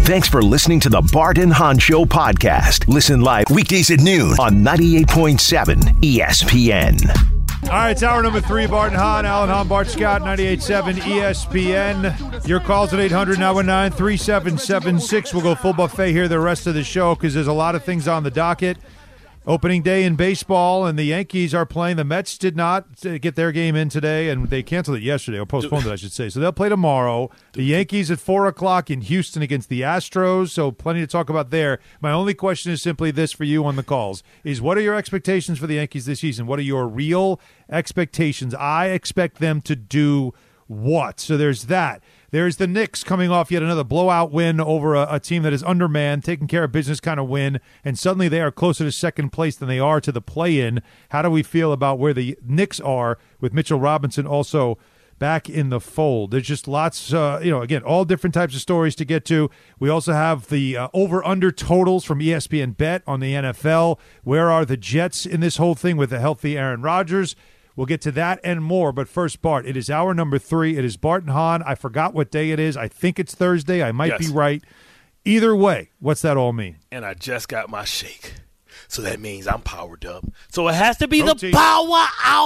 Thanks for listening to the Bart and Hahn Show podcast. Listen live weekdays at noon on 98.7 ESPN. All right, it's hour number 3, Bart and Hahn, Alan Hahn, Bart Scott, 98.7 ESPN. Your calls at 800-919-3776. We'll go full buffet here the rest of the show because there's a lot of things on the docket. Opening day in baseball, and the Yankees are playing. The Mets did not get their game in today, and they canceled it yesterday, or postponed it, I should say. So they'll play tomorrow. The Yankees at 4 o'clock in Houston against the Astros, so plenty to talk about there. My only question is simply this for you on the calls, is what are your expectations for the Yankees this season? What are your real expectations? I expect them to do what? So there's that. There's the Knicks coming off yet another blowout win over a team that is undermanned, taking care of business kind of win, and suddenly they are closer to second place than they are to the play-in. How do we feel about where the Knicks are with Mitchell Robinson also back in the fold? There's just lots, again, all different types of stories to get to. We also have the over-under totals from ESPN Bet on the NFL. Where are the Jets in this whole thing with a healthy Aaron Rodgers? We'll get to that and more, but first, Bart, it is hour number 3. It is Bart and Hahn. I forgot what day it is. I think it's Thursday. I might be right. Either way, what's that all mean? And I just got my shake, so that means I'm powered up. So it has to be Protein. the power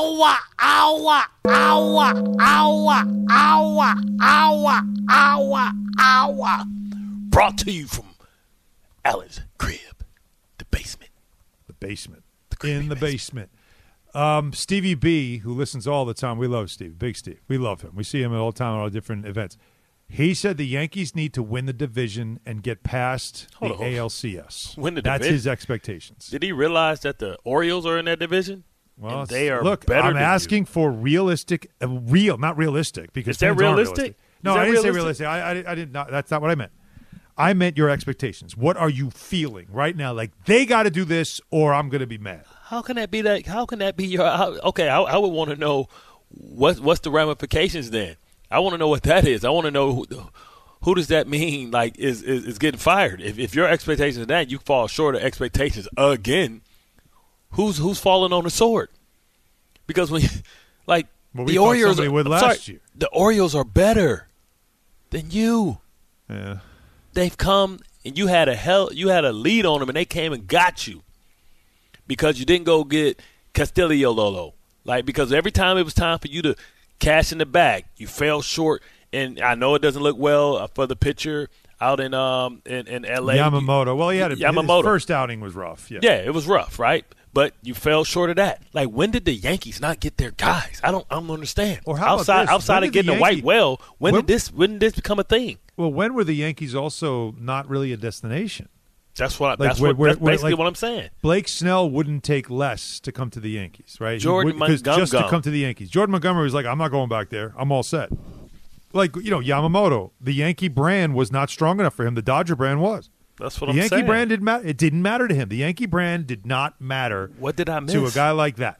hour. Brought to you from Alan's crib, the basement. The basement. In the basement. Stevie B, who listens all the time, we love Steve, Big Steve. We love him. We see him all the time at all different events. He said the Yankees need to win the division and get past the ALCS. Win the That's division? his expectations. Did he realize that the Orioles are in that division? Well, and they are look, better I'm than asking for realistic, not realistic. Because Is that fans aren't realistic? No, Is that I didn't say realistic? realistic. I did not. That's not what I meant. I meant your expectations. What are you feeling right now? Like, they got to do this or I'm going to be mad. How can that be that? How can that be your? Okay, I would want to know what's the ramifications then. I want to know what that is. I want to know who does that mean? Like is getting fired? If your expectations are that, you fall short of expectations again. Who's falling on the sword? Because when the Orioles would last year. The Orioles are better than you. Yeah, they've come and you had a lead on them and they came and got you. Because you didn't go get Castillo Lolo. Because every time it was time for you to cash in the bag, you fell short. And I know it doesn't look well for the pitcher out in L.A. Yamamoto. Well, his first outing was rough. Yeah, it was rough, right? But you fell short of that. When did the Yankees not get their guys? I don't understand. Or how outside of getting a white whale, when did this become a thing? Well, when were the Yankees also not really a destination? That's basically what I'm saying. Blake Snell wouldn't take less to come to the Yankees, right? Jordan Montgomery. Just to come to the Yankees. Jordan Montgomery was like, I'm not going back there. I'm all set. Yamamoto, the Yankee brand was not strong enough for him. The Dodger brand was. That's what I'm saying. The Yankee brand didn't matter. It didn't matter to him. The Yankee brand did not matter. What did I miss? To a guy like that.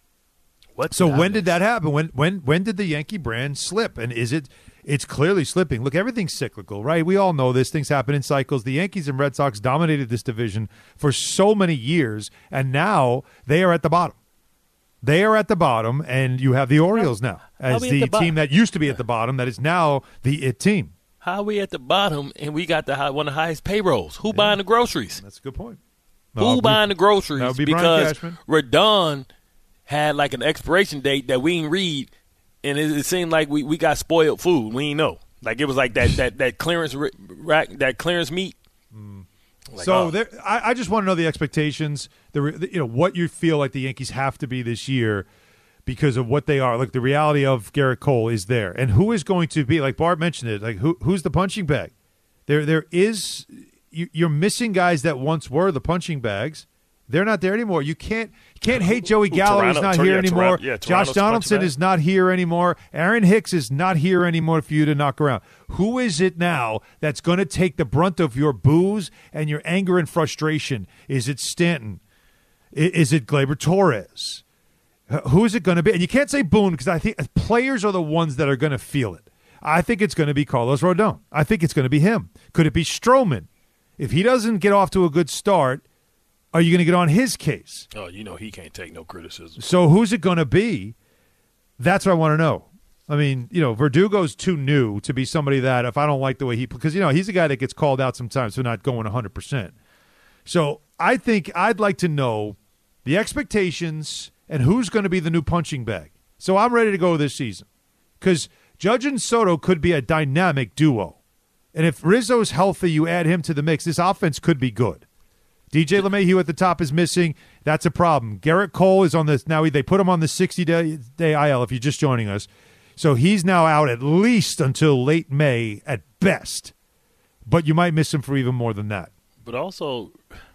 When did that happen? When did the Yankee brand slip? And it's clearly slipping. Look, everything's cyclical, right? We all know this. Things happen in cycles. The Yankees and Red Sox dominated this division for so many years, and now they are at the bottom. They are at the bottom, and you have the Orioles now as the team that used to be at the bottom that is now the it team. How are we at the bottom, and we got one of the highest payrolls? Who buying the groceries? That's a good point. Who buying the groceries? That would be because Rodon had an expiration date that we didn't read, and it seemed like we got spoiled food. We didn't know. It was like that clearance rack, that clearance meat. I just want to know the expectations. What you feel like the Yankees have to be this year because of what they are. The reality of Garrett Cole is there, and who is going to be, like Bart mentioned it. Who's the punching bag? There is. You're missing guys that once were the punching bags. They're not there anymore. You can't hate Joey Gallo. He's not here anymore. Josh Donaldson is not here anymore. Aaron Hicks is not here anymore for you to knock around. Who is it now that's going to take the brunt of your boos and your anger and frustration? Is it Stanton? Is it Gleyber Torres? Who is it going to be? And you can't say Boone because I think players are the ones that are going to feel it. I think it's going to be Carlos Rodon. I think it's going to be him. Could it be Stroman? If he doesn't get off to a good start, are you going to get on his case? Oh, he can't take no criticism. So who's it going to be? That's what I want to know. I mean, Verdugo's too new to be somebody that if I don't like the way he – because, he's a guy that gets called out sometimes for not going 100%. So I think I'd like to know the expectations and who's going to be the new punching bag. So I'm ready to go this season because Judge and Soto could be a dynamic duo. And if Rizzo's healthy, you add him to the mix, this offense could be good. DJ LeMahieu at the top is missing. That's a problem. Garrett Cole is on this – now they put him on the 60-day IL if you're just joining us. So he's now out at least until late May at best. But you might miss him for even more than that. But also,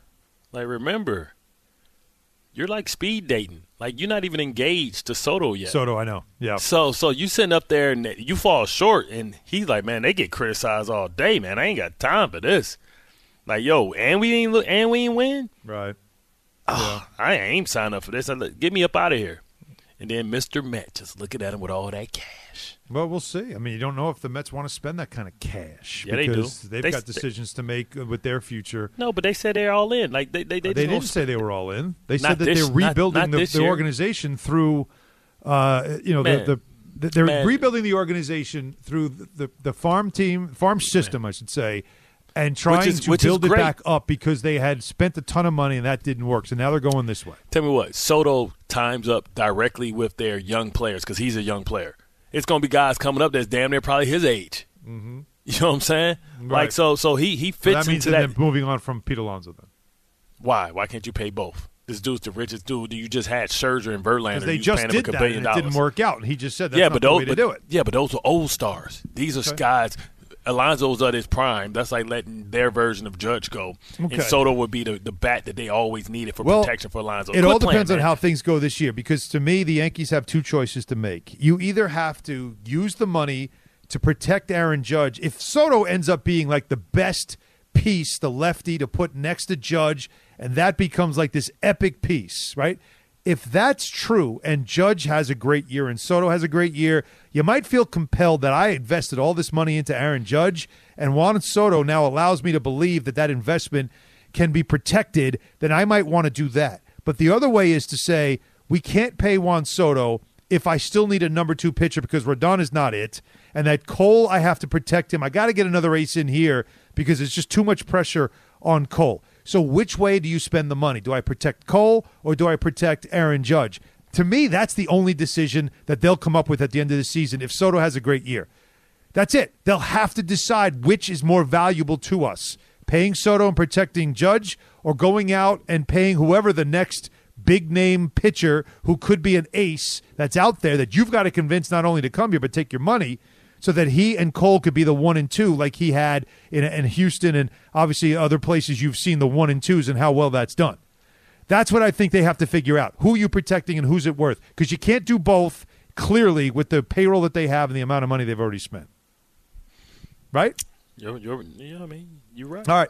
remember, you're like speed dating. You're not even engaged to Soto yet. Soto, I know. Yeah. So you sitting up there and you fall short, and he's like, man, they get criticized all day, man. I ain't got time for this. And we ain't win. Right. Oh, yeah. I ain't signed up for this. Get me up out of here. And then Mr. Met just looking at him with all that cash. Well, we'll see. I mean, you don't know if the Mets want to spend that kind of cash. Yeah, they do. They've got decisions to make with their future. No, but they said they're all in. They didn't say they were all in. They said that they're rebuilding the organization through, they're rebuilding the organization through the farm system, I should say, and trying to build it back up because they had spent a ton of money and that didn't work. So now they're going this way. Tell me what, Soto times up directly with their young players because he's a young player. It's going to be guys coming up that's damn near probably his age. Mm-hmm. You know what I'm saying? Right. So he fits into that. Then moving on from Pete Alonso then. Why? Why can't you pay both? This dude's the richest dude. You just had Scherzer and Verlander. Because they just did that and it didn't work out. And he just said that's not the way to do it. Yeah, but those are old stars. These are guys – Alonso's at his prime. That's like letting their version of Judge go. Okay. And Soto would be the bat that they always needed for protection for Alonso. It all depends on how things go this year because to me, the Yankees have two choices to make. You either have to use the money to protect Aaron Judge. If Soto ends up being like the best piece, the lefty to put next to Judge, and that becomes like this epic piece, right? If that's true and Judge has a great year and Soto has a great year, you might feel compelled that I invested all this money into Aaron Judge and Juan Soto now allows me to believe that investment can be protected, then I might want to do that. But the other way is to say we can't pay Juan Soto if I still need a number 2 pitcher because Rodon is not it, and that Cole, I have to protect him. I got to get another ace in here because it's just too much pressure on Cole. So which way do you spend the money? Do I protect Cole or do I protect Aaron Judge? To me, that's the only decision that they'll come up with at the end of the season if Soto has a great year. That's it. They'll have to decide which is more valuable to us, paying Soto and protecting Judge or going out and paying whoever the next big-name pitcher who could be an ace that's out there that you've got to convince not only to come here but take your money so that he and Cole could be the 1 and 2 like he had in Houston and obviously other places you've seen the 1 and 2s and how well that's done. That's what I think they have to figure out. Who are you protecting and who's it worth? Because you can't do both clearly with the payroll that they have and the amount of money they've already spent. Right? You're right. All right.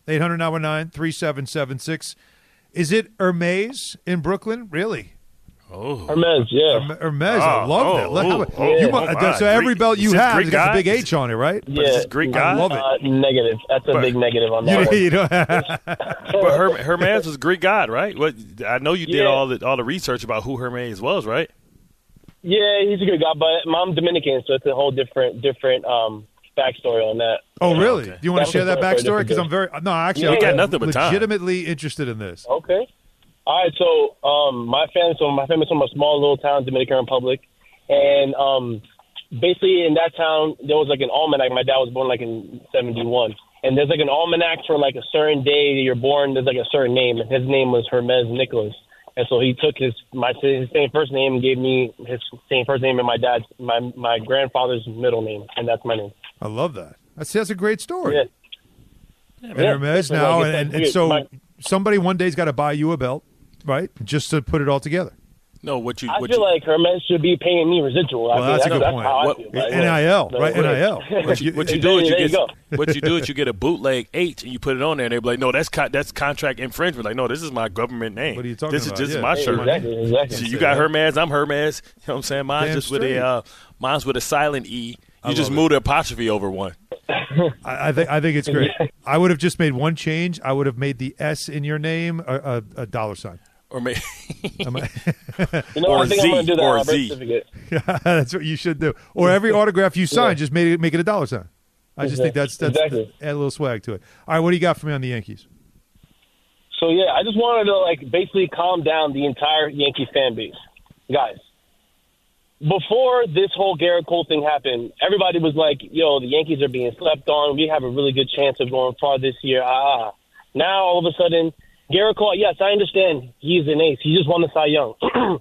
800-919-3776. Is it Hermes in Brooklyn? Really? Oh. Hermes, yeah. Hermes, I love that. So every belt you have has got the big H on it, right? Yeah. Is this Greek guy? I love it. Negative. That's a big negative on that one. But Hermes was Greek god, right? I know you did all the research about who Hermes was, right? Yeah, he's a good guy, but I'm Dominican, so it's a whole different backstory on that. Oh, really? Okay. Do you want to share that backstory? Because I'm I'm got nothing but time. Legitimately interested in this. Okay. All right, so my family's from a small little town, Dominican Republic, and basically in that town there was like an almanac. My dad was born like in 1971, and there's like an almanac for like a certain day that you're born. There's like a certain name, and his name was Hermes Nicholas, and so he took his same first name and gave me his same first name and my grandfather's middle name, and that's my name. I love that. That's a great story. Yeah. And Hermes now, and so somebody one day's got to buy you a belt. Right, just to put it all together. No, I feel like Hermes should be paying me residual. Well, that's a good point. NIL, right? NIL. What you do is you get a bootleg H and you put it on there, and they're like, "No, that's contract infringement." Like, no, this is my government name. What are you talking about? This is my shirt. Exactly. So you got Hermes, I'm Hermes. You know what I'm saying? Mine's with a silent E. You just moved the apostrophe over one. I think it's great. I would have just made one change. I would have made the S in your name a dollar sign. Or maybe You know, Or I think Z, I'm going to do that or on my birth Z. certificate. That's what you should do. Or every autograph you sign, Yeah. just make it a dollar sign. I just think that's Exactly. add a little swag to it. All right, what do you got for me on the Yankees? So, yeah, I just wanted to, like, basically calm down the entire Yankees fan base. Guys, before this whole Garrett Cole thing happened, everybody was like, yo, the Yankees are being slept on. We have a really good chance of going far this year. Now, all of a sudden, Garrett Cole, yes, I understand he's an ace. He just won the Cy Young.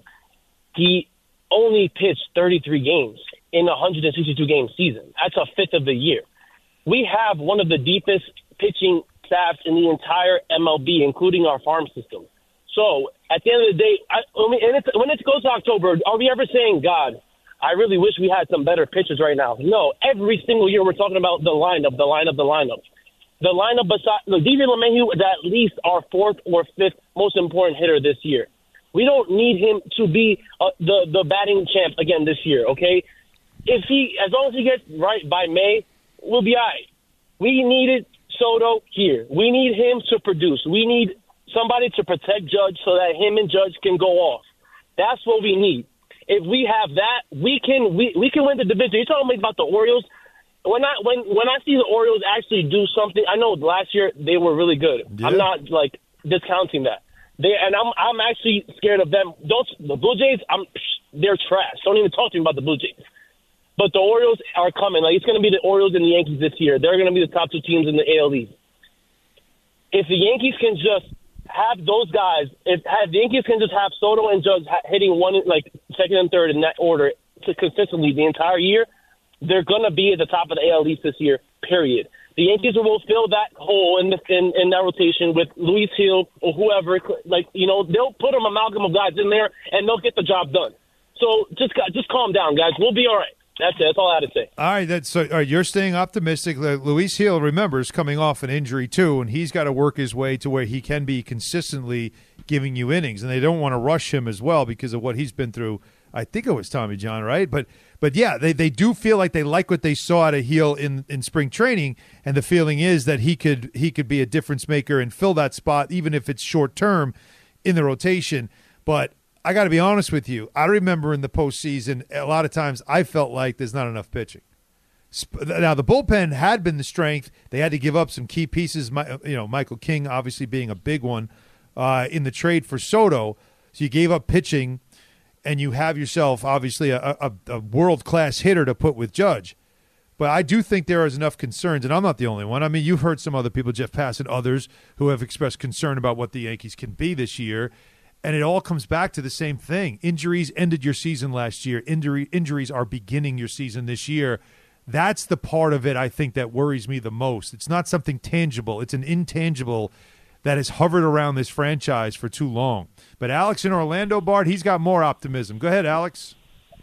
He only pitched 33 games in a 162-game season. That's a fifth of the year. We have one of the deepest pitching staffs in the entire MLB, including our farm system. So, at the end of the day, when it goes to October, are we ever saying, God, I really wish we had some better pitchers right now? No, every single year we're talking about the lineup. The lineup beside DJ LeMahieu is at least our fourth or fifth most important hitter this year. We don't need him to be the batting champ again this year, okay? As long as he gets right by May, we'll be all right. We needed Soto here. We need him to produce. We need somebody to protect Judge so that him and Judge can go off. That's what we need. If we have that, we can win the division. You're talking about the Orioles. When I see the Orioles actually do something, I know last year they were really good. Yeah. I'm not like discounting that. I'm actually scared of them. The Blue Jays, they're trash. Don't even talk to me about the Blue Jays. But the Orioles are coming. Like, it's going to be the Orioles and the Yankees this year. They're going to be the top two teams in the AL East. If the Yankees can just have those guys, if the Yankees can just have Soto and Judge hitting one, like second and third in that order consistently the entire year, they're going to be at the top of the AL East this year, period. The Yankees will fill that hole in that rotation with Luis Hill or whoever. Like, you know, they'll put an amalgam of guys in there, and they'll get the job done. So just calm down, guys. We'll be all right. That's it. That's all I had to say. All right, you're staying optimistic. Luis Hill, remember, is coming off an injury too, and he's got to work his way to where he can be consistently giving you innings, and they don't want to rush him as well because of what he's been through. I think it was Tommy John, right? But yeah, they do feel like they like what they saw out of Hill in spring training, and the feeling is that he could be a difference maker and fill that spot, even if it's short term in the rotation. But I got to be honest with you. I remember in the postseason, a lot of times I felt like there's not enough pitching. Now, the bullpen had been the strength. They had to give up some key pieces, Michael King obviously being a big one in the trade for Soto. So you gave up pitching, and you have yourself, obviously, a world-class hitter to put with Judge. But I do think there is enough concerns, and I'm not the only one. I mean, you've heard some other people, Jeff Pass and others, who have expressed concern about what the Yankees can be this year. And it all comes back to the same thing. Injuries ended your season last year. Injuries are beginning your season this year. That's the part of it, I think, that worries me the most. It's not something tangible. It's an intangible that has hovered around this franchise for too long. But Alex in Orlando, Bart, he's got more optimism. Go ahead, Alex.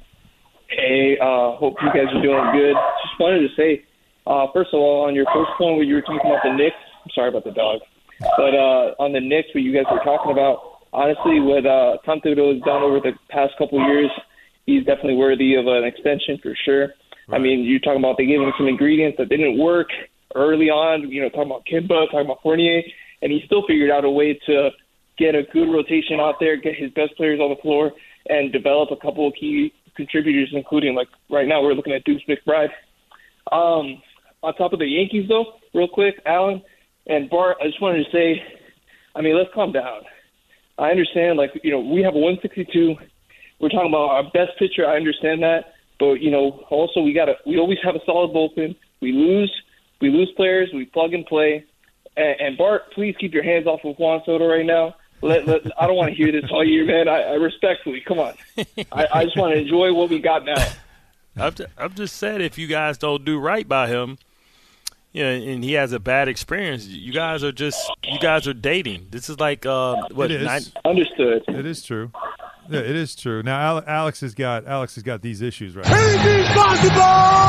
Hey, hope you guys are doing good. Just wanted to say, first of all, on your first point where you were talking about the Knicks, I'm sorry about the dog, but on the Knicks, what you guys were talking about, honestly, what Tom Thibodeau has done over the past couple of years, he's definitely worthy of an extension for sure. Right. I mean, you're talking about they gave him some ingredients that didn't work early on, talking about Kimba, talking about Fournier, and he still figured out a way to get a good rotation out there, get his best players on the floor, and develop a couple of key contributors, including, like, right now we're looking at Deuce McBride. On top of the Yankees, though, real quick, Alan and Bart, I just wanted to say, I mean, let's calm down. I understand, we have a 162. We're talking about our best pitcher. I understand that. But, also we always have a solid bullpen. We lose players. We plug and play. And Bart, please keep your hands off of Juan Soto right now. I don't want to hear this all year, man. I respectfully, come on. I just want to enjoy what we got now. I've just said if you guys don't do right by him, and he has a bad experience, you guys are dating. This is like what? It is. Understood. It is true. Yeah, it is true. Now Alex has got these issues right. Anything's possible.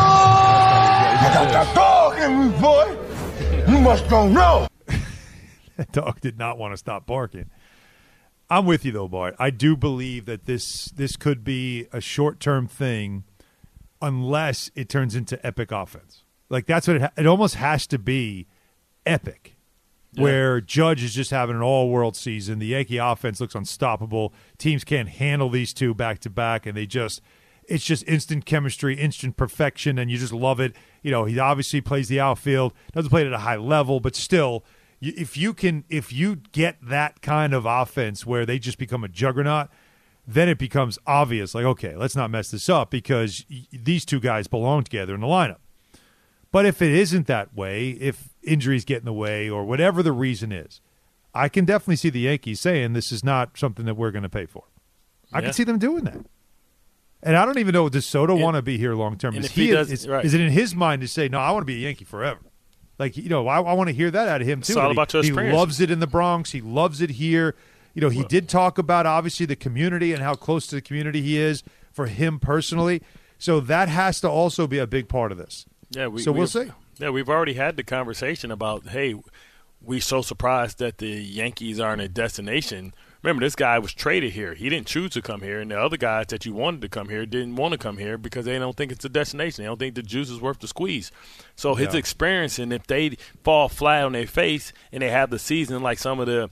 I got that dog in me, boy. You must don't know. That dog did not want to stop barking. I'm with you though, Bart. I do believe that this could be a short-term thing, unless it turns into epic offense. Like, that's what it almost has to be epic. where Judge is just having an all-world season. The Yankee offense looks unstoppable. Teams can't handle these two back-to-back, and it's just instant chemistry, instant perfection, and you just love it. He obviously plays the outfield, doesn't play it at a high level, but still, if you get that kind of offense where they just become a juggernaut, then it becomes obvious, like, okay, let's not mess this up because these two guys belong together in the lineup. But if it isn't that way, if injuries get in the way or whatever the reason is, I can definitely see the Yankees saying this is not something that we're going to pay for. I can see them doing that. And I don't even know, does Soto want to be here long term? Is it in his mind to say, no, I want to be a Yankee forever? Like, I want to hear that out of him, too. It's all about your experience. He loves it in the Bronx. He loves it here. He did talk about, obviously, the community and how close to the community he is for him personally. So that has to also be a big part of this. Yeah, we'll see. Yeah, we've already had the conversation about, hey, we're so surprised that the Yankees aren't a destination. Remember, this guy was traded here. He didn't choose to come here, and the other guys that you wanted to come here didn't want to come here because they don't think it's a destination. They don't think the juice is worth the squeeze. So his experience, and if they fall flat on their face and they have the season like some of the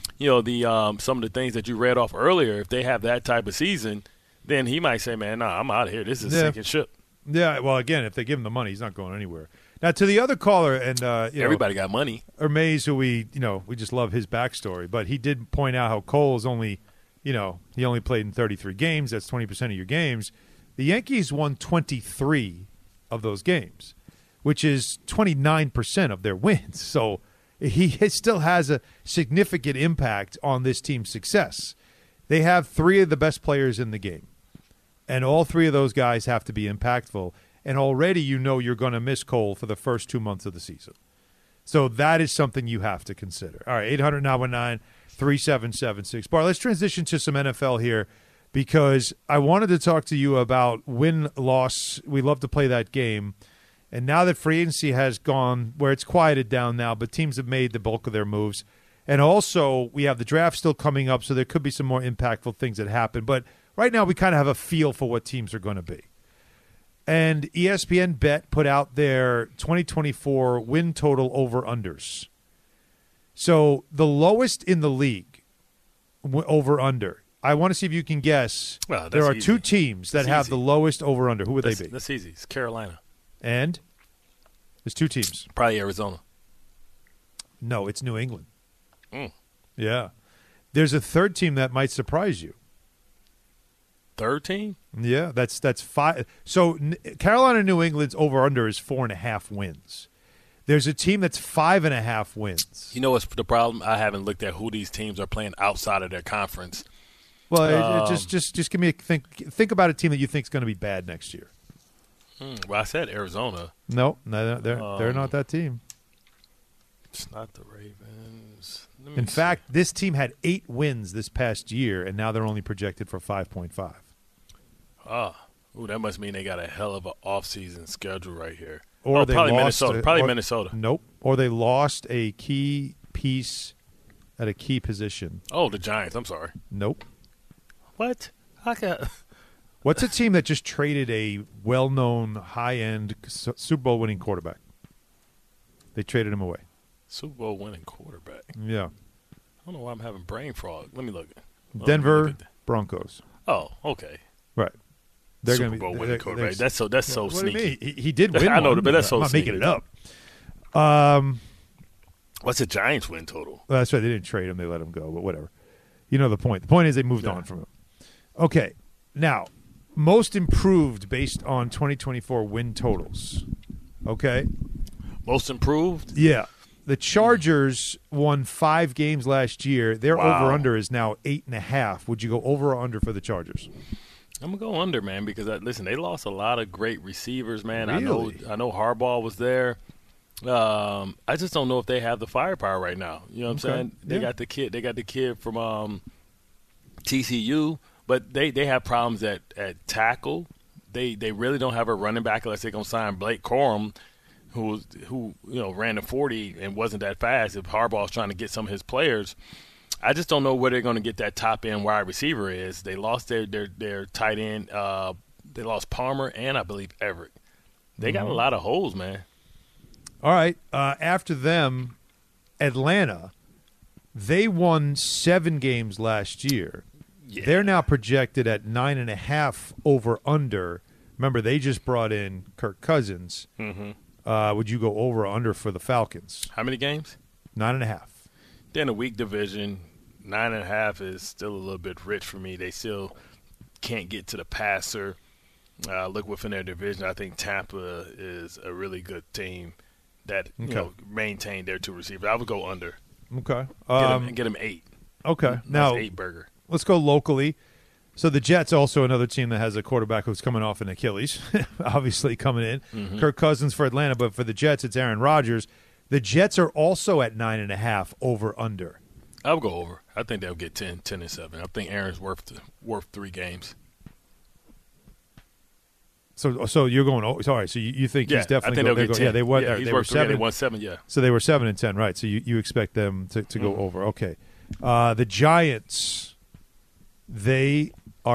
some of the things that you read off earlier, if they have that type of season, then he might say, man, I'm out of here. This is a sinking ship. Yeah, well, again, if they give him the money, he's not going anywhere. Now, to the other caller, and everybody got money. Mays, who we just love his backstory, but he did point out how Cole is only, he only played in 33 games. That's 20% of your games. The Yankees won 23 of those games, which is 29% of their wins. So he still has a significant impact on this team's success. They have three of the best players in the game, and all three of those guys have to be impactful. And already you're going to miss Cole for the first 2 months of the season. So that is something you have to consider. All right, 800-919-3776. Bart, let's transition to some NFL here because I wanted to talk to you about win-loss. We love to play that game. And now that free agency has gone where it's quieted down now, but teams have made the bulk of their moves. And also we have the draft still coming up, so there could be some more impactful things that happen. But right now we kind of have a feel for what teams are going to be. And ESPN Bet put out their 2024 win total over-unders. So the lowest in the league over-under. I want to see if you can guess. Well, there are easy. Two teams that have the lowest over-under. Who would they be? That's easy. It's Carolina. And? There's two teams. Probably Arizona. No, it's New England. Yeah. There's a third team that might surprise you. Third team? Yeah, that's five. So Carolina and New England's over-under is 4.5 wins. There's a team that's 5.5 wins. You know what's the problem? I haven't looked at who these teams are playing outside of their conference. Well, just give me a think about a team that you think is going to be bad next year. Well, I said Arizona. No, they're not that team. It's not the Ravens. In fact, this team had 8 wins this past year, and now they're only projected for 5.5. That must mean they got a hell of an off-season schedule right here. Or they probably lost Minnesota. Minnesota. Nope. Or they lost a key piece at a key position. Oh, the Giants. I'm sorry. Nope. What? What's a team that just traded a well-known, high-end Super Bowl winning quarterback? They traded him away. Super Bowl winning quarterback. Yeah. I don't know why I'm having brain fog. Let me look. Denver Broncos. Oh, okay. Right. They're Super Bowl winning quarterback. That's so what sneaky. Do you mean? He did win. I know, one, but that's so I'm not sneaky. making it up. What's the Giants win total? Well, that's right. They didn't trade him. They let him go, but whatever. You know the point. The point is they moved on from him. Okay. Now, most improved based on 2024 win totals. Okay. Most improved? Yeah. The Chargers won 5 games last year. Their over-under is now 8.5. Would you go over or under for the Chargers? I'm going to go under, man, because, listen, they lost a lot of great receivers, man. Really? I know Harbaugh was there. I just don't know if they have the firepower right now. You know what I'm saying? They got the kid from TCU, but they have problems at tackle. They really don't have a running back unless they're going to sign Blake Corum, who ran the 40 and wasn't that fast. If Harbaugh's trying to get some of his players, I just don't know where they're going to get that top end wide receiver is. They lost their tight end. They lost Palmer and I believe Everett. They got a lot of holes, man. All right. After them, Atlanta, they won 7 games last year. Yeah. They're now projected at 9.5 over/under. Remember, they just brought in Kirk Cousins. Mm-hmm. Would you go over or under for the Falcons? How many games? 9.5. They're in a weak division. 9.5 is still a little bit rich for me. They still can't get to the passer. Look within their division. I think Tampa is a really good team that maintain their 2 receivers. I would go under. Okay. Get them 8. Okay. That's Now 8 burger. let's go locally. So the Jets, also another team that has a quarterback who's coming off an Achilles, obviously coming in. Mm-hmm. Kirk Cousins for Atlanta, but for the Jets, it's Aaron Rodgers. The Jets are also at 9.5 over/under. I would go over. I think they'll get 10 and 7. I think Aaron's worth 3 games. So you're going. Sorry. So you think he's definitely. I think they'll get 10. Yeah, they won. He's they worth were 7. They won 7. Yeah. So they were 7 and 10, right? So you expect them to go over. Okay. The Giants, they are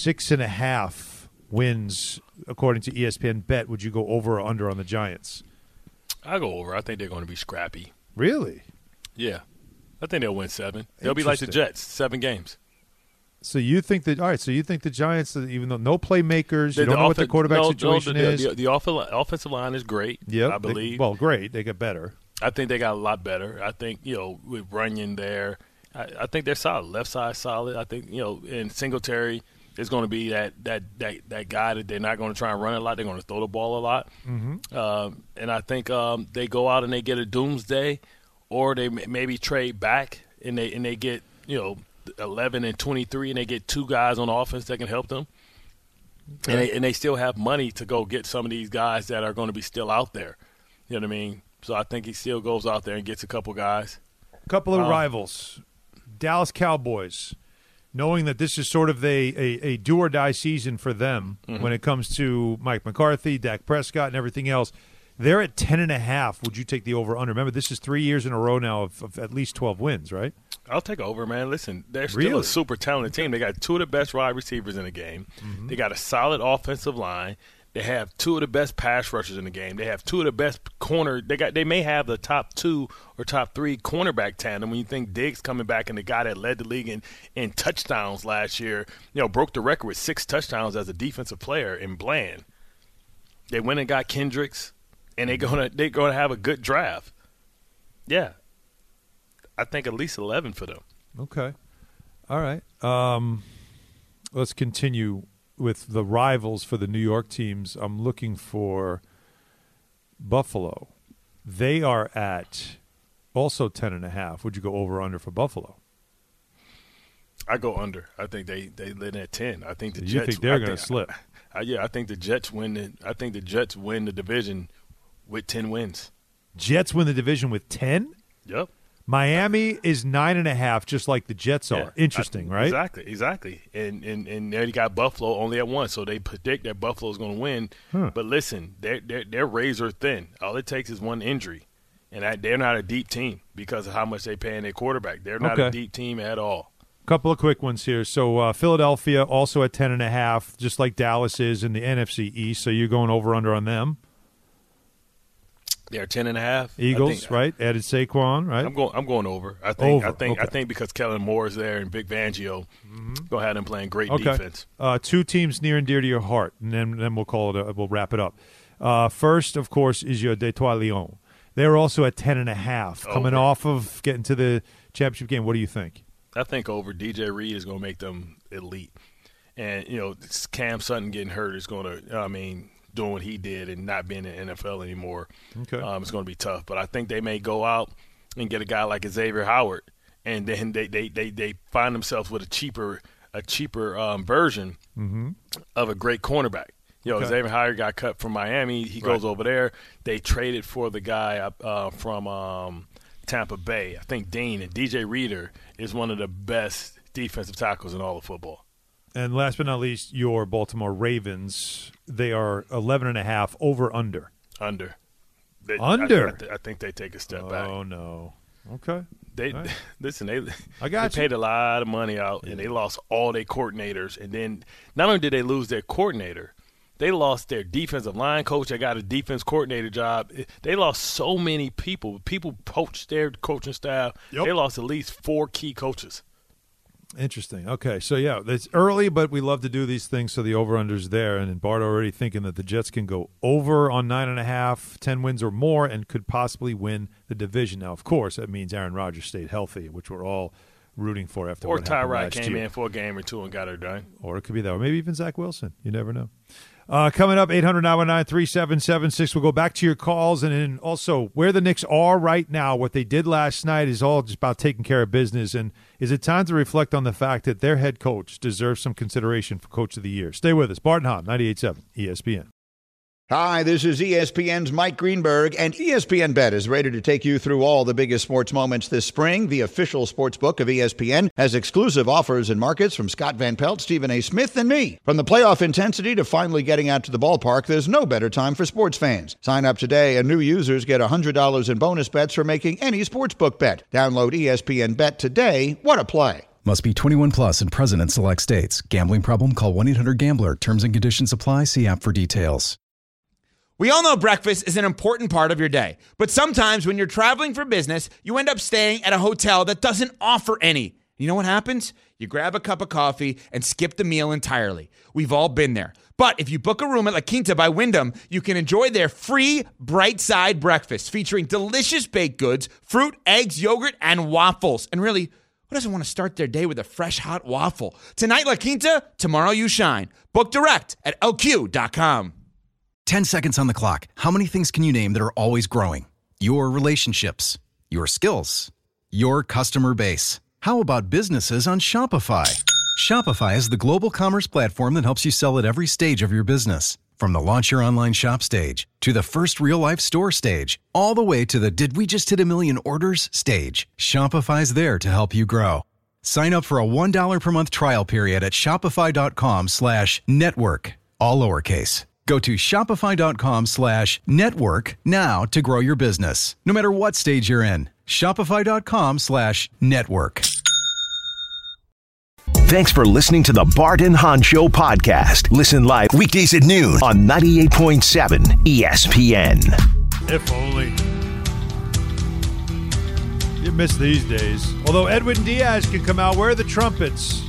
6.5 wins according to ESPN Bet. Would you go over or under on the Giants? I go over. I think they're going to be scrappy. Really? Yeah. I think they'll win 7. They'll be like the Jets, 7 games. So you think that? All right. So you think the Giants, even though no playmakers, you don't know what the quarterback situation is. The offensive line is great. Yeah, I believe. Great. They get better. I think they got a lot better. I think with Runyon there, I think they're solid. Left side solid. I think in Singletary is going to be that guy that they're not going to try and run a lot. They're going to throw the ball a lot. Mm-hmm. And I think they go out and they get a doomsday, or they maybe trade back and they get 11 and 23, and they get 2 guys on offense that can help them. Okay. And they still have money to go get some of these guys that are going to be still out there. You know what I mean? So I think he still goes out there and gets a couple guys. A couple of rivals. Dallas Cowboys, knowing that this is sort of a do-or-die season for them when it comes to Mike McCarthy, Dak Prescott, and everything else, they're at 10.5. Would you take the over-under? Remember, this is 3 years in a row now of at least 12 wins, right? I'll take over, man. Listen, they're still a super talented team. They got 2 of the best wide receivers in the game. Mm-hmm. They got a solid offensive line. They have 2 of the best pass rushers in the game. They have 2 of the best corner. They may have the top 2 or top 3 cornerback tandem. When you think Diggs coming back and the guy that led the league in touchdowns last year, broke the record with 6 touchdowns as a defensive player in Bland. They went and got Kendricks, and they're gonna have a good draft. Yeah, I think at least 11 for them. Okay, all right. Let's continue with the rivals for the New York teams. I'm looking for Buffalo. They are at also 10.5. Would you go over or under for Buffalo? I go under. I think they lit at 10. I think the Jets. You think they're going to slip? I think the Jets win. I think the Jets win the division with 10 wins. Jets win the division with 10? Yep. Miami is 9.5, just like the Jets are. Interesting, right? Exactly. And there you got Buffalo only at 1, so they predict that Buffalo's going to win. But listen, they're razor thin. All it takes is one injury, and they're not a deep team because of how much they pay in their quarterback. They're not a deep team at all. Couple of quick ones here. So Philadelphia also at 10.5, just like Dallas is in the NFC East. So you're going over under on them. They're 10.5. Eagles, right? Added Saquon, right? I'm going over. I think because Kellen Moore is there and Vic Fangio, gonna have them playing great defense. 2 teams near and dear to your heart, and then we'll call it. We'll wrap it up. First, of course, is your Detroit Lions. They're also at 10.5, coming off of getting to the championship game. What do you think? I think over. DJ Reed is going to make them elite, and Cam Sutton getting hurt is going to. Doing what he did and not being in the NFL anymore, it's going to be tough. But I think they may go out and get a guy like Xavier Howard, and then they find themselves with a cheaper version of a great cornerback. Xavier Howard got cut from Miami. He goes over there. They traded for the guy from Tampa Bay. I think Dean, and DJ Reader is one of the best defensive tackles in all of football. And last but not least, your Baltimore Ravens. They are 11.5 over under. Under. I think they take a step back. Oh no. Okay. Listen. They paid a lot of money out, and they lost all their coordinators. And then not only did they lose their coordinator, They lost their defensive line coach. They got a defense coordinator job. They lost so many people. People poached their coaching staff. Yep. They lost at least 4 key coaches. Interesting. Okay, so yeah, it's early, but we love to do these things, so the over-under's there. And Bart already thinking that the Jets can go over on 9.5, 10 wins or more, and could possibly win the division. Now, of course, that means Aaron Rodgers stayed healthy, which we're all rooting for after what happened last year. Or Tyrod came in for a game or two and got her done. Or it could be that, or maybe even Zach Wilson. You never know. Coming up, 800-919-3776. We'll go back to your calls, and then also where the Knicks are right now. What they did last night is all just about taking care of business. And is it time to reflect on the fact that their head coach deserves some consideration for Coach of the Year? Stay with us. Bart and Hahn, 98.7 ESPN. Hi, this is ESPN's Mike Greenberg, and ESPN Bet is ready to take you through all the biggest sports moments this spring. The official sports book of ESPN has exclusive offers and markets from Scott Van Pelt, Stephen A. Smith, and me. From the playoff intensity to finally getting out to the ballpark, there's no better time for sports fans. Sign up today, and new users get $100 in bonus bets for making any sportsbook bet. Download ESPN Bet today. What a play. Must be 21 plus and present in select states. Gambling problem? Call 1-800-GAMBLER. Terms and conditions apply. See app for details. We all know breakfast is an important part of your day, but sometimes when you're traveling for business, you end up staying at a hotel that doesn't offer any. You know what happens? You grab a cup of coffee and skip the meal entirely. We've all been there. But if you book a room at La Quinta by Wyndham, you can enjoy their free Bright Side breakfast featuring delicious baked goods, fruit, eggs, yogurt, and waffles. And really, who doesn't want to start their day with a fresh, hot waffle? Tonight, La Quinta, tomorrow you shine. Book direct at LQ.com. 10 seconds on the clock. How many things can you name that are always growing? Your relationships, your skills, your customer base. How about businesses on Shopify? Shopify is the global commerce platform that helps you sell at every stage of your business. From the launch your online shop stage, to the first real-life store stage, all the way to the did we just hit a million orders stage. Shopify's there to help you grow. Sign up for a $1 per month trial period at shopify.com/network, all lowercase. Go to shopify.com/network now to grow your business. No matter what stage you're in, shopify.com/network. Thanks for listening to the Bart and Hahn Show podcast. Listen live weekdays at noon on 98.7 ESPN. If only. You miss these days. Although Edwin Diaz can come out, where are the trumpets?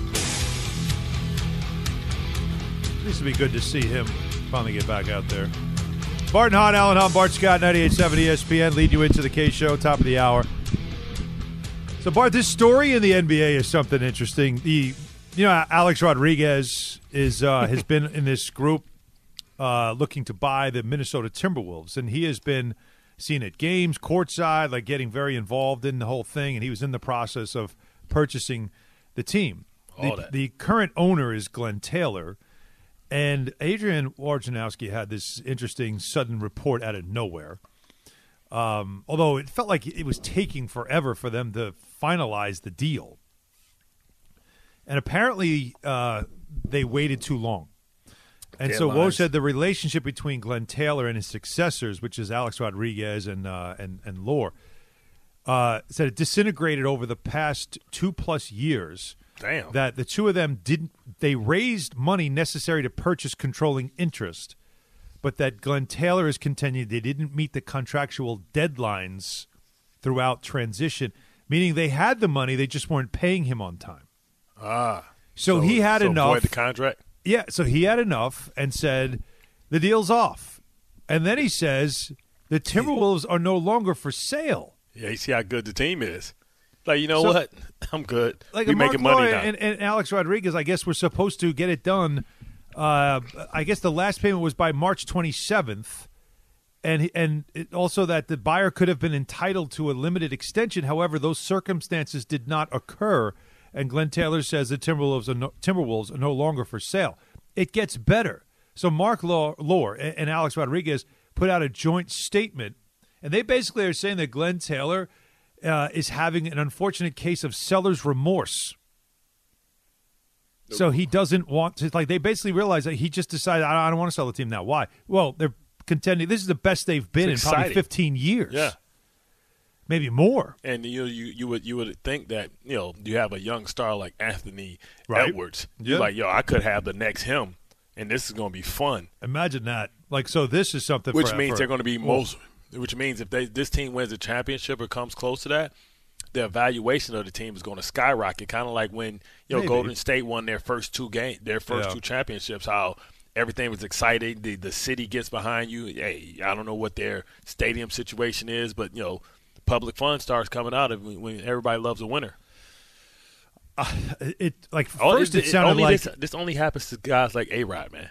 This would be good to see him finally get back out there. Bart and Hahn, Alan Hahn, Bart Scott, 98.7 ESPN, lead you into the K Show, top of the hour. So, Bart, this story in the NBA is something interesting. Alex Rodriguez has been in this group looking to buy the Minnesota Timberwolves, and he has been seen at games, courtside, like getting very involved in the whole thing, and he was in the process of purchasing the team. The current owner is Glenn Taylor. And Adrian Wojnarowski had this interesting sudden report out of nowhere. Although it felt like it was taking forever for them to finalize the deal. And apparently they waited too long. And so Woj said the relationship between Glenn Taylor and his successors, which is Alex Rodriguez and Lore, said it disintegrated over the past 2+ years. Damn. That the two of them they raised money necessary to purchase controlling interest, but that Glenn Taylor is contending they didn't meet the contractual deadlines throughout transition, meaning they had the money, they just weren't paying him on time. So he had enough. Void the contract? Yeah, so he had enough and said, the deal's off. And then he says, the Timberwolves are no longer for sale. Yeah, you see how good the team is. Like, you know what? I'm good. Like we're making money now. And Alex Rodriguez, I guess, were supposed to get it done. I guess the last payment was by March 27th. And also that the buyer could have been entitled to a limited extension. However, those circumstances did not occur. And Glenn Taylor says the Timberwolves are no longer for sale. It gets better. So Mark Lore and Alex Rodriguez put out a joint statement. And they basically are saying that Glenn Taylor is having an unfortunate case of seller's remorse. So he doesn't want to, they basically realize that he just decided, I don't want to sell the team now. Why? Well, they're contending. This is the best they've been in probably 15 years. Yeah. Maybe more. And you would think that, you have a young star like Anthony Edwards. Yeah. You're like, I could have the next him. and this is going to be fun. Imagine that. Like, so this is something Which for, means for, they're going to be which means if this team wins a championship or comes close to that, the evaluation of the team is going to skyrocket, kind of like when Golden State won their first two two championships, how everything was exciting, the city gets behind you. Hey, I don't know what their stadium situation is, but public fund starts coming out when everybody loves a winner. It sounded like this only happens to guys like A-Rod, man.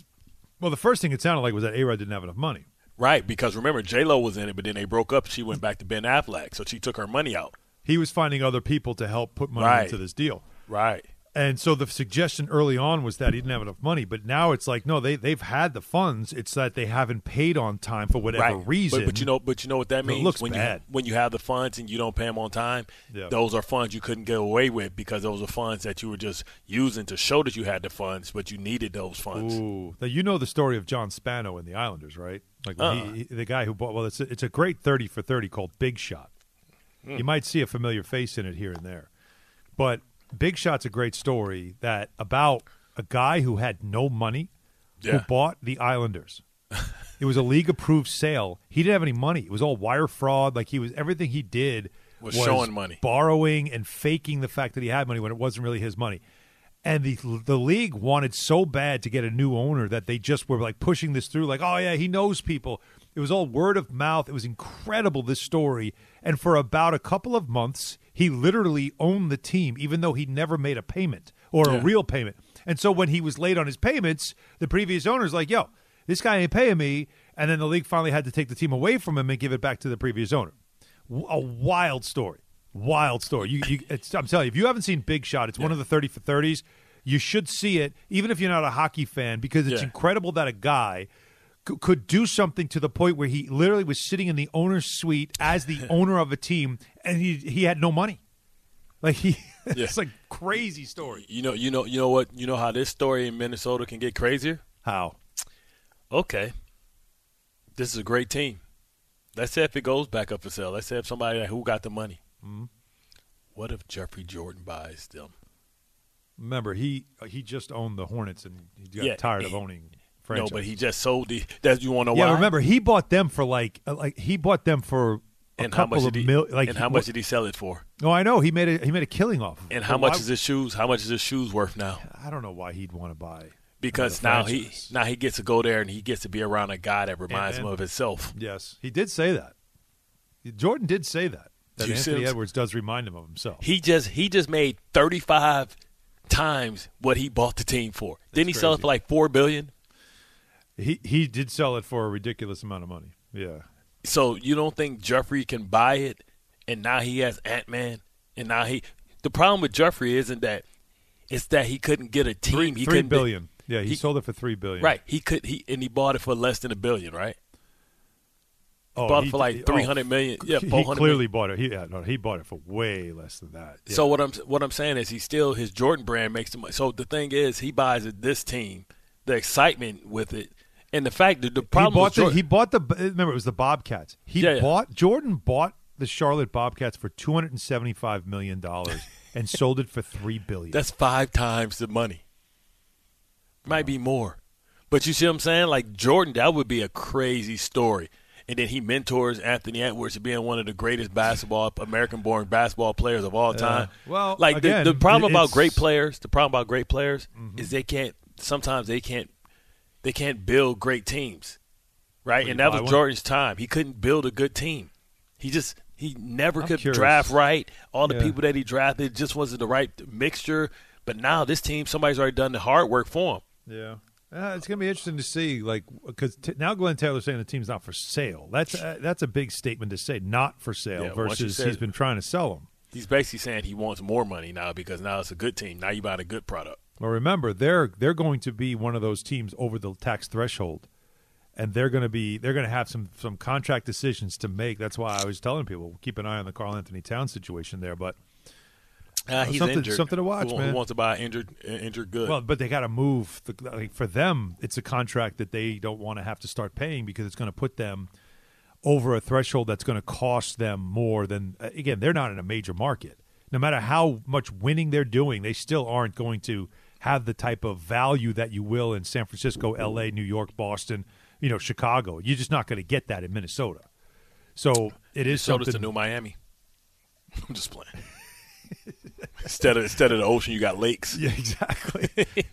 The first thing it sounded like was that A-Rod didn't have enough money. Right, because remember, J-Lo was in it, but then they broke up. She went back to Ben Affleck, so she took her money out. He was finding other people to help put money into this deal. Right. And so the suggestion early on was that he didn't have enough money, but now it's like, no, they've had the funds. It's that they haven't paid on time for whatever reason. But you know what that means? It looks bad. When you have the funds and you don't pay them on time, those are funds you couldn't get away with because those are funds that you were just using to show that you had the funds, but you needed those funds. Ooh. Now, you know the story of John Spano and the Islanders, right? Like the guy who bought. Well, it's a great 30 for 30 called Big Shot. You might see a familiar face in it here and there, but Big Shot's a great story about a guy who had no money who bought the Islanders. It was a league-approved sale. He didn't have any money. It was all wire fraud. Like everything he did was showing money, borrowing and faking the fact that he had money when it wasn't really his money. And the league wanted so bad to get a new owner that they just were like pushing this through. Like, oh yeah, he knows people. It was all word of mouth. It was incredible, this story. And for about a couple of months, he literally owned the team, even though he never made a payment or a real payment. And so when he was late on his payments, the previous owner's like, yo, this guy ain't paying me. And then the league finally had to take the team away from him and give it back to the previous owner. A wild story. Wild story. I'm telling you, if you haven't seen Big Shot, it's one of the 30 for 30s. You should see it, even if you're not a hockey fan, because it's incredible that a guy could do something to the point where he literally was sitting in the owner's suite as the owner of a team, and he had no money. Like it's like crazy story. You know what? You know how this story in Minnesota can get crazier? How? Okay, this is a great team. Let's say if it goes back up for sale. Let's say if somebody who got the money. Mm-hmm. What if Jeffrey Jordan buys them? Remember, he just owned the Hornets, and he got tired of owning franchise. No, but he just sold the. That you want to know why? Yeah, remember he bought them for he bought them for a couple of million. And how much did he sell it for? No, I know he made a killing off of it. And how much is his shoes? How much is his shoes worth now? I don't know why he'd want to buy. Because now he gets to go there and he gets to be around a guy that reminds him of himself. Yes, he did say that. Jordan did say that Anthony Edwards does remind him of himself. He just made 35 times what he bought the team for. Didn't he sell it for like $4 billion? He did sell it for a ridiculous amount of money. Yeah. So you don't think Jeffrey can buy it, and now he has Ant-Man, and now the problem with Jeffrey isn't that it's that he couldn't get a team. $3 billion. Yeah, he sold it for $3 billion. Right. He bought it for less than $1 billion, right? He bought it for like $300 million. Yeah, he clearly bought it. He bought it for way less than that. Yeah. So what I'm saying is his Jordan brand makes the money. So the thing is, he buys this team, the with it, and the fact that the problem remember it was the Bobcats. Jordan bought the Charlotte Bobcats for $275 million and sold it for $3 billion. That's 5 times the money. Might be more, but you see what I'm saying? Like Jordan, that would be a crazy story. And then he mentors Anthony Edwards to being one of the greatest American-born basketball players of all time. Well, like again, the problem about great players, is they can't build great teams, right? And that was Jordan's time. He couldn't build a good team. He never could draft right. All the people that he drafted just wasn't the right mixture. But now this team, somebody's already done the hard work for him. Yeah. It's going to be interesting to see, because now Glenn Taylor's saying the team's not for sale. That's a big statement to say, not for sale, versus he's been trying to sell them. He's basically saying he wants more money now because now it's a good team. Now you buy a good product. Well, remember, they're going to be one of those teams over the tax threshold, and they're going to have some contract decisions to make. That's why I was telling people keep an eye on the Karl Anthony Towns situation there, but. He's injured. Something to watch, man. Who wants to buy injured good? Well, but they got to move. For them, it's a contract that they don't want to have to start paying because it's going to put them over a threshold that's going to cost them more than. Again, they're not in a major market. No matter how much winning they're doing, they still aren't going to have the type of value that you will in San Francisco, L.A., New York, Boston, Chicago. You're just not going to get that in Minnesota. So it is something. Minnesota's the new Miami. I'm just playing. Instead of the ocean, you got lakes. Yeah, exactly.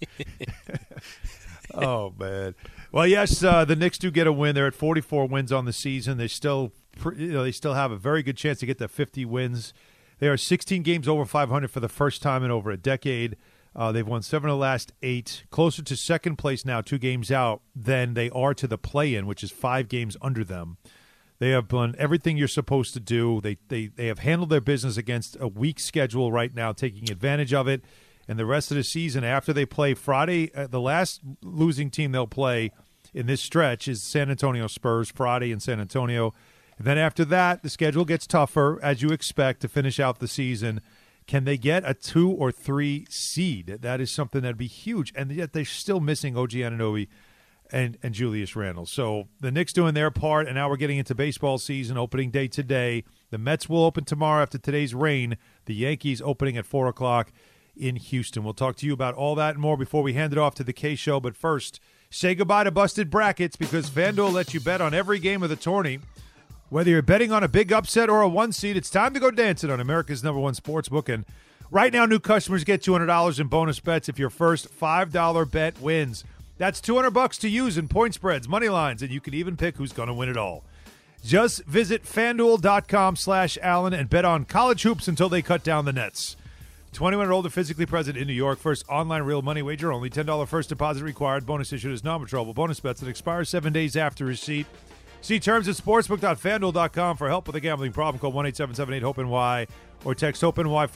Oh, man. Well, yes, the Knicks do get a win. They're at 44 wins on the season. They still have a very good chance to get to 50 wins. They are 16 games over 500 for the first time in over a decade. They've won 7 of the last 8, closer to second place now, 2 games out, than they are to the play-in, which is 5 games under them. They have done everything you're supposed to do. They have handled their business against a weak schedule right now, taking advantage of it. And the rest of the season, after they play Friday, the last losing team they'll play in this stretch is San Antonio Spurs, Friday in San Antonio. And then after that, the schedule gets tougher, as you expect, to finish out the season. Can they get a 2 or 3 seed? That is something that would be huge. And yet they're still missing OG Anunoby and Julius Randle. So the Knicks doing their part, and now we're getting into baseball season, opening day today. The Mets will open tomorrow after today's rain. The Yankees opening at 4 o'clock in Houston. We'll talk to you about all that and more before we hand it off to the K Show. But first, say goodbye to busted brackets, because FanDuel lets you bet on every game of the tourney. Whether you're betting on a big upset or a 1 seed, it's time to go dancing on America's #1 sportsbook. And right now, new customers get $200 in bonus bets if your first $5 bet wins. That's $200 to use in point spreads, money lines, and you can even pick who's going to win it all. Just visit FanDuel.com/Allen and bet on college hoops until they cut down the nets. 21 or older, physically present in New York. First online real money wager only. $10 first deposit required. Bonus issued is non-withdrawable bonus bets that expire 7 days after receipt. See terms at sportsbook.fanduel.com for help with a gambling problem. Call 1-877-8-HOPE-NY or text HOPE-NY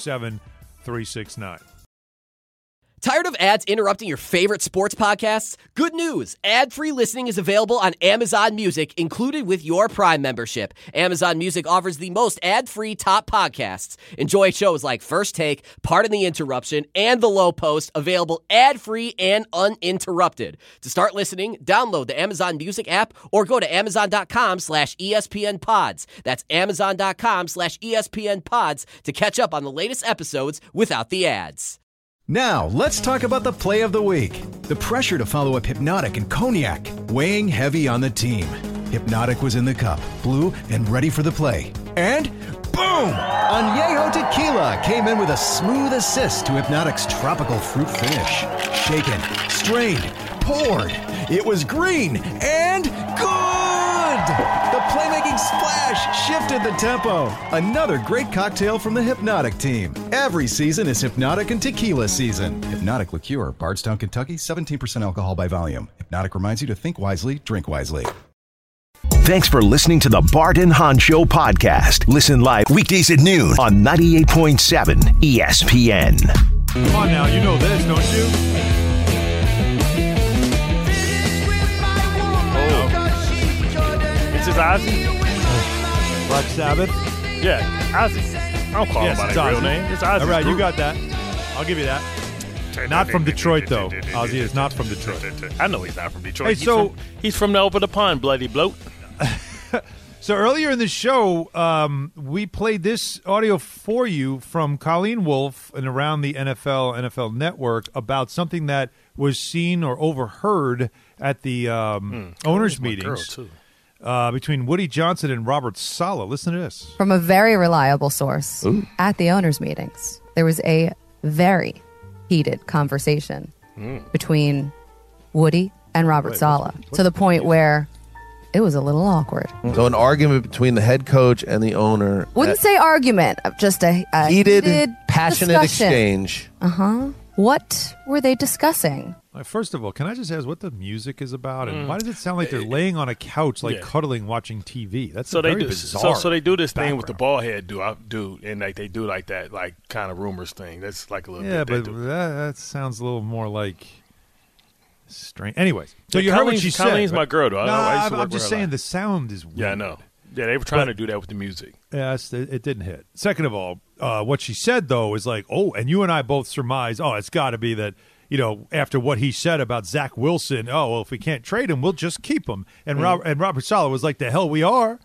467-369. Tired of ads interrupting your favorite sports podcasts? Good news! Ad-free listening is available on Amazon Music, included with your Prime membership. Amazon Music offers the most ad-free top podcasts. Enjoy shows like First Take, Pardon the Interruption, and The Low Post, available ad-free and uninterrupted. To start listening, download the Amazon Music app or go to amazon.com/ESPN Pods. That's amazon.com/ESPN Pods to catch up on the latest episodes without the ads. Now, let's talk about the play of the week. The pressure to follow up Hypnotic and Cognac, weighing heavy on the team. Hypnotic was in the cup, blue, and ready for the play. And boom! Añejo Tequila came in with a smooth assist to Hypnotic's tropical fruit finish. Shaken, strained, poured. It was green and good! The playmaking splash shifted the tempo. Another great cocktail from the Hypnotic team. Every season is Hypnotic and Tequila season. Hypnotic Liqueur, Bardstown, Kentucky, 17% alcohol by volume. Hypnotic reminds you to think wisely, drink wisely. Thanks for listening to the Bart and Hahn Show podcast. Listen live weekdays at noon on 98.7 ESPN. Come on now, you know this, don't you? It's just Ozzy? Black Sabbath? Yeah, Ozzy. I don't call him by his real name. It's Ozzy. All right, you got that. I'll give you that. Not from Detroit, though. Ozzy is not from Detroit. I know he's not from Detroit. Hey, he's from over the pond, bloody bloat. So earlier in the show, we played this audio for you from Colleen Wolfe and around the NFL Network about something that was seen or overheard at the owners' meetings between Woody Johnson and Robert Saleh. Listen to this. From a very reliable source at the owners' meetings, there was a very heated conversation between Woody and Robert Saleh to the point where it was a little awkward. So an argument between the head coach and the owner. Wouldn't say argument, just a heated passionate discussion. exchange. What were they discussing? First of all, can I just ask what the music is about, and why does it sound like they're laying on a couch, like cuddling, watching TV? That's so very they do. bizarre. So they do this thing with the ball head do, and like they do like that, like kind of rumors thing. That's like a little bit. But that sounds a little more like strange. Anyways, so you heard what she said. Colleen's my girl, though. I'm just saying the sound is weird. Yeah, I know. Yeah, they were trying to do that with the music. Yes, it didn't hit. Second of all, what she said, though, is like, and you and I both surmise, it's got to be that, after what he said about Zach Wilson, if we can't trade him, we'll just keep him. And Robert Saleh was like, the hell we are.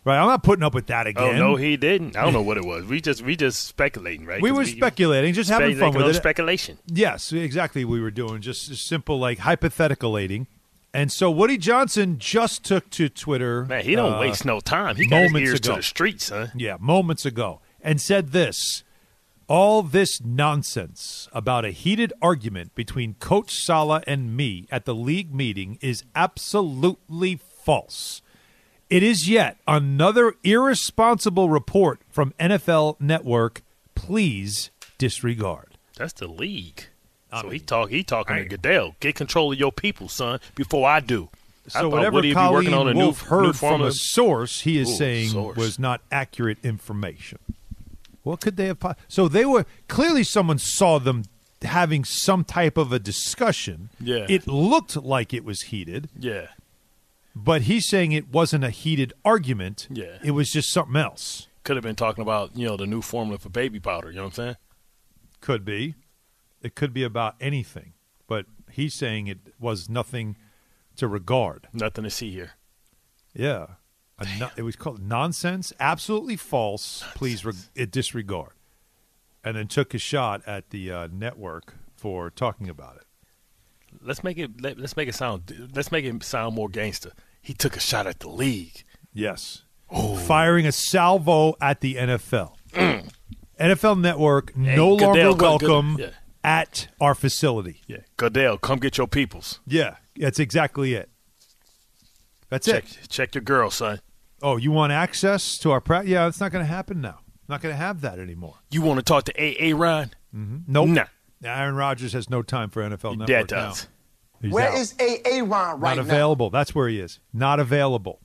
Right, I'm not putting up with that again. Oh no, he didn't. I don't know what it was. We just speculating, right? We were speculating, just having fun with it. Speculation. Yes, exactly. We were doing just simple like hypotheticalating. And so Woody Johnson just took to Twitter. Man, he don't waste no time. He got his ears to the streets, huh? Yeah, moments ago, and said this: all this nonsense about a heated argument between Coach Saleh and me at the league meeting is absolutely false. It is yet another irresponsible report from NFL Network. Please disregard. That's the league. So he talking to Goodell. Get control of your people, son, before I do. So whatever Colleen Wolfe heard from a source, he is saying was not accurate information. What could they have? So they were clearly someone saw them having some type of a discussion. Yeah. It looked like it was heated. Yeah. But he's saying it wasn't a heated argument. Yeah. It was just something else. Could have been talking about, the new formula for baby powder. You know what I'm saying? Could be. It could be about anything. But he's saying it was nothing to regard. Nothing to see here. Yeah. It was called nonsense, absolutely false, please disregard. And then took a shot at the network for talking about it. Let's make it sound more gangster. He took a shot at the league. Yes. Ooh. Firing a salvo at the NFL. NFL Network no longer welcome at our facility. Yeah. Goodell, come get your peoples. Yeah, that's exactly it. That's it. Check your girl, son. Oh, you want access to our practice? Yeah, it's not going to happen now. Not going to have that anymore. You want to talk to Aaron? Mm-hmm. Nope. Nah. Aaron Rodgers has no time for NFL Network Dad does. now. Where is Aaron right now? Not available. That's where he is. Not available.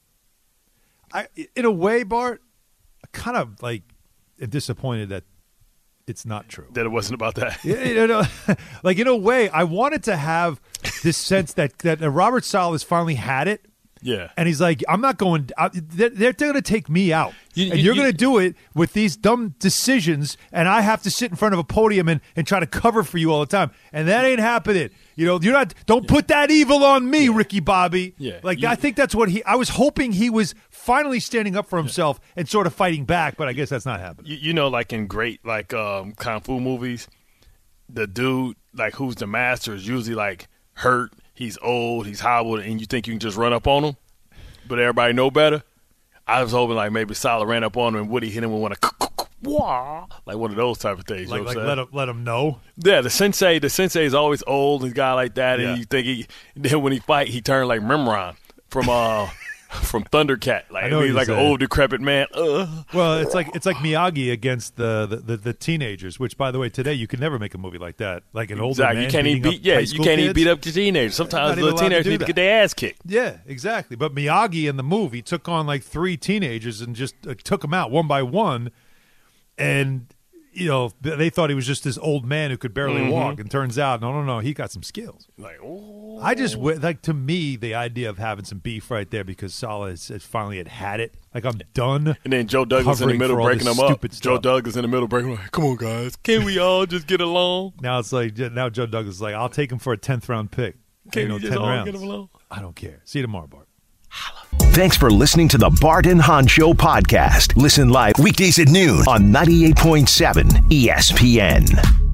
In a way, Bart, I kind of like am disappointed that it's not true. That it wasn't about that. Like in a way, I wanted to have this sense that Robert Saleh has finally had it. Yeah. And he's like, I'm not going – they're going to take me out. You're going to do it with these dumb decisions, and I have to sit in front of a podium and try to cover for you all the time. And that ain't happening. You're not – don't put that evil on me, Ricky Bobby. Yeah. I think that's what I was hoping he was finally standing up for himself and sort of fighting back, but I guess that's not happening. Like in great kung fu movies, the dude who's the master is usually hurt. He's old, he's hobbled, and you think you can just run up on him, but everybody know better. I was hoping maybe Saleh ran up on him and Woody hit him with one of those type of things. Like let him know. Yeah, the sensei is always old and a guy like that, and you think then when he fight, he turned like Memron from Thundercat. He's like an old decrepit man. Well, it's like Miyagi against the teenagers. Which, by the way, today you can never make a movie like that. Like an older man. You can't even beat up the teenagers. Sometimes the teenagers need to get their ass kicked. Yeah, exactly. But Miyagi in the movie took on 3 teenagers and just took them out one by one, and they thought he was just this old man who could barely walk, and turns out no, he got some skills. I just to me the idea of having some beef right there because Saleh has finally had it. I'm done. And then Joe Douglas in the middle breaking them up. Joe Douglas in the middle breaking them up. Come on, guys, can we all just get along? Now it's now Joe Douglas is I'll take him for a 10th round pick. Can we just 10 all rounds. get him along? I don't care. See you tomorrow, Bart. Thanks for listening to the Bart and Hahn Show podcast. Listen live weekdays at noon on 98.7 ESPN.